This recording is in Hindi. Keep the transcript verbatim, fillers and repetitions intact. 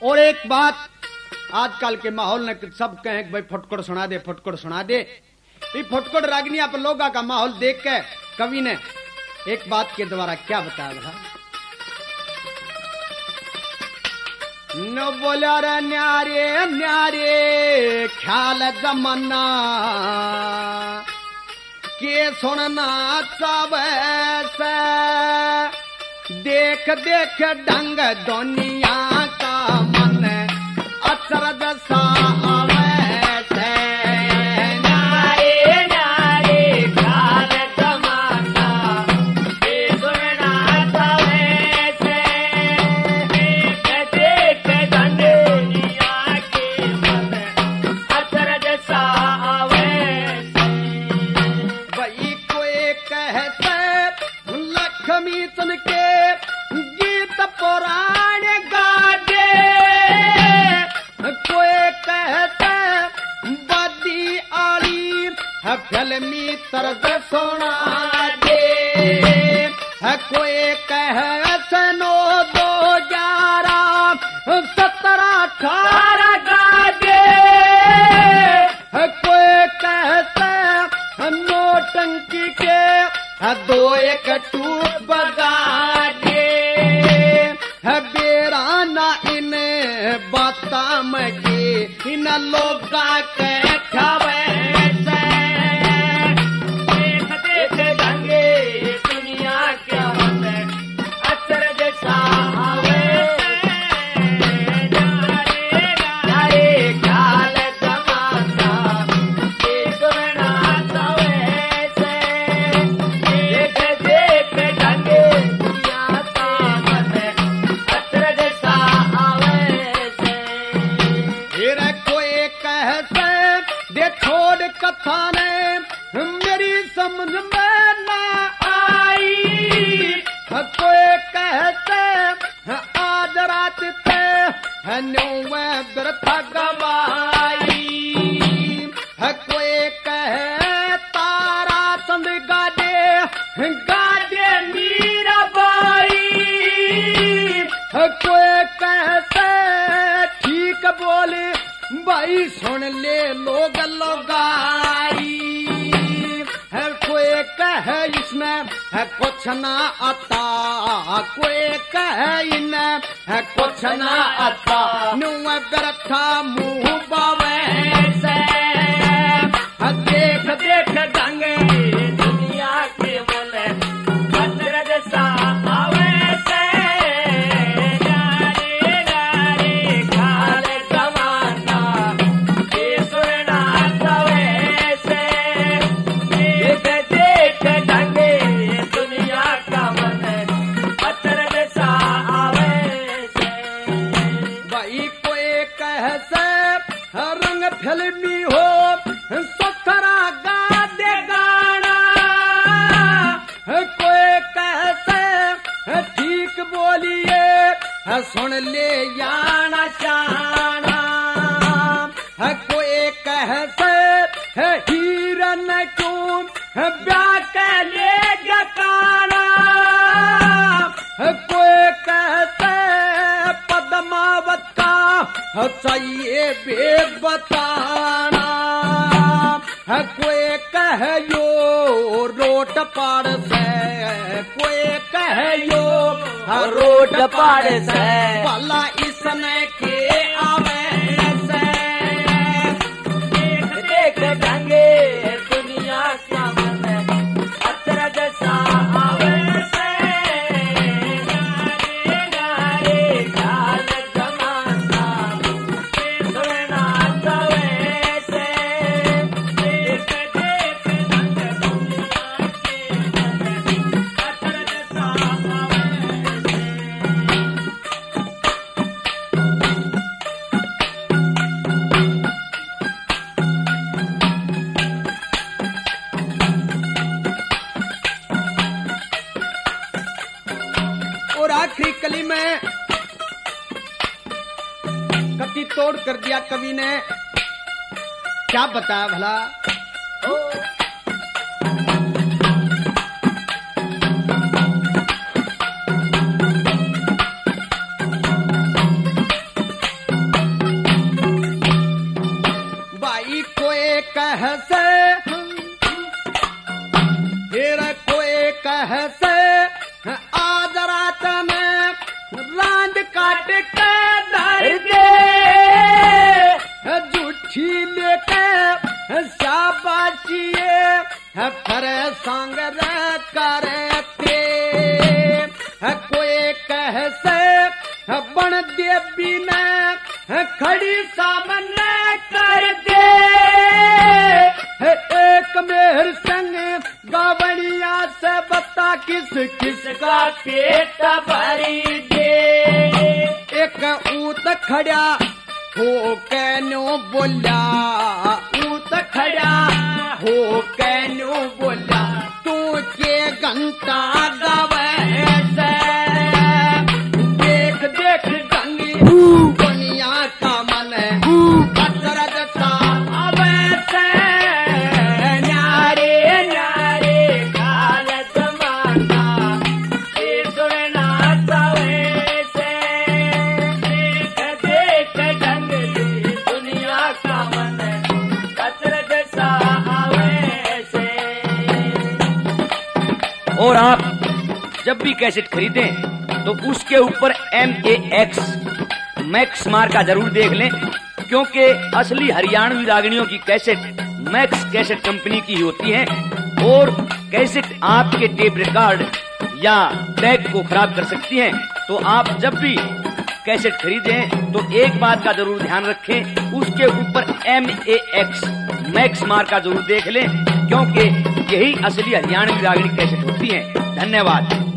और एक बात आजकल के माहौल ने सब कहें कि भाई फुटकुड़ सुना दे फुटकुड़ सुना दे। ये फुटकुड़ रागनिया पर लोगों का माहौल देख के कवि ने एक बात के द्वारा क्या बताया था। न बोला रे न्यारे न्यारे ख्याल जमाना के सुनना चावे से देख देख ढंग दुनिया का मन अचरज सा आवे से। नारे नारे ख्याल जमाना के सुनना चावे से देख देख ढंग दुनिया के मन अचरज सा आवे से। वही कोई कहते लक्ष्मी चुन के गीत पुराण गाजे, कोई कहते बदी आली फिल्मी तर्ज सुना दे, कोई कहते नो दो ग्यारह सत्रह अठारह गाजे, कोई कहते नोटंकी के दो एक टूट बगा दे। बेराना इन बाता मगे इन लोगा के खावे से देख देख ढंगे दुनिया के मन अचरज सा आवे से। नारे नारे ख्याल जमाना के सुनना चावे से देख देख ढंगे दुनिया का मन अचरज सा आवे से। फिर कोई कहते दे छोड़ कथा ने मेरी समझ में ना आई, कोई कहते आज रात पे न्यू व्यर्थ गवाई, कोई कहे तारा चंद गाजे गाजे मीराबाई, कोई कहते ठीक बोले भाई सुन ले लोग लोगाई, है कोई कहे इसमें है कुछ ना आता, कोई कहे इन्हें है कुछ ना आता, नुआ व्यर्था मुंह बावे से देख देख ढंगे दुनिया के मन अचरज सा आवे से। नारे नारे ख्याल जमाना के सुनना चावे से देख देख ढंगे दुनिया का मन अचरज सा आवे से। भाई कोई कह से रंग फिल्मी हो सुथरा गा दे गाना, कोई कहते ठीक बोलिए सुन ले याना शाना, कोई कहते हीरन क्यों ब्याह के ले गाना, कोई कहते पद्मावत का चाहिए बेग बताना, कोई कह यो रोट पार से, कोई कह यो रोट पार से भला इसने के आवे से देख देख ढंगे दुनिया का मन अचरज सा आवे से। नारे नारे ख्याल जमाना के सुनना चावे से देख देख ढंग दुनिया के मन अचरज सा आवे से। और आखिरी कली में कति तोड़ कर दिया कवि ने, क्या बताया भला। कह से फिर कोई कह से आज रात में रांद काट के डर दे झूठी लेके शाबाशिए फिर संग करते कोई कह से बन देवी ने खड़ी सामने कर दे एक मेहर संग गावड़िया से बता किस किस का पेट भरी दे एक ऊत खड़ा हो कैनो बोला ऊत खड़ा हो कैनो बोला तू के घंटा गावे से देख देख गंगी दुनिया का मन अचरज सा आवे से न्यारे न्यारे काल जमाना ये सुनना सवे से देख देख गंगी दुनिया का मन अचरज सा आवे से। और आप जब भी कैसेट खरीदें तो उसके ऊपर एम ए एक्स मैक्स मार्का जरूर देख लें, क्योंकि असली हरियाणवी रागनियों की कैसेट मैक्स कैसेट कंपनी की होती है और कैसेट आपके टेप रिकॉर्ड या बैग को खराब कर सकती है। तो आप जब भी कैसेट खरीदें तो एक बात का जरूर ध्यान रखें, उसके ऊपर एम ए एक्स मैक्स मार्का जरूर देख लें, क्योंकि यही असली हरियाणवी रागनी कैसेट होती है। धन्यवाद।